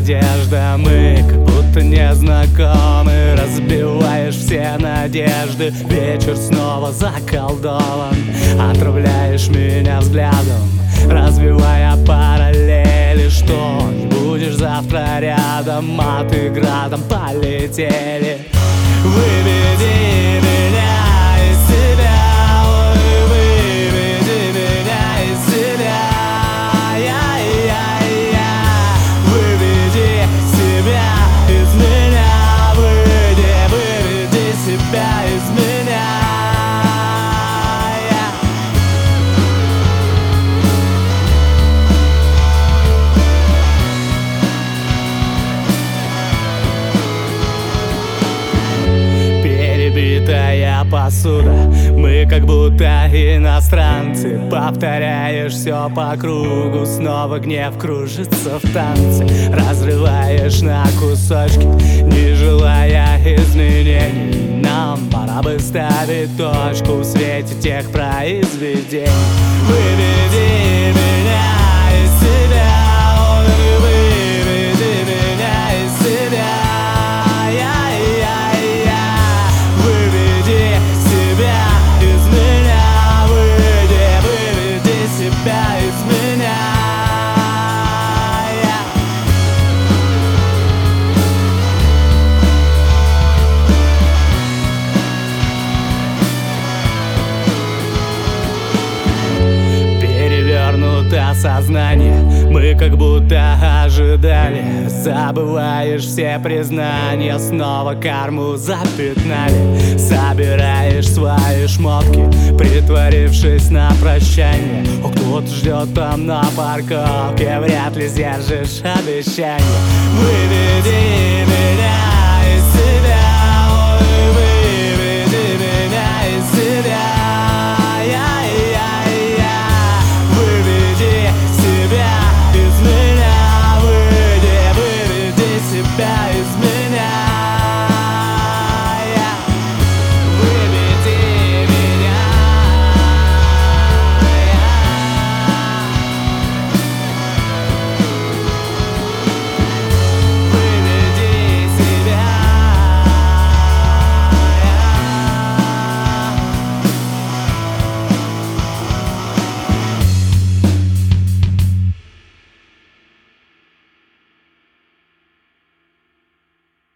надежда. Мы как будто не знакомы. Разбиваешь все надежды. Вечер снова заколдован. Отравляешь меня взглядом, развивая параллели. Что, не будешь завтра рядом, а ты градом полетели. Выведи меня из себя, ой, выведи меня из себя. Выведи себя из меня, выведи себя из меня. Перебитая посуда, мы как будто иностранцы. Повторяешь все по кругу, снова гнев кружится в танце. Разрываешь на кусочки, не желая изменений. Нам пора бы ставить точку в свете тех произведений. Выведи меня из себя, ой, выведи меня из себя. Перевернуто сознание, мы как будто ожидали. Забываешь все признания, снова карму запятнали. Собираешь свои шмотки, притворившись на прощание. О, кто-то ждет там на парковке, вряд ли сдержишь обещание. Выведи меня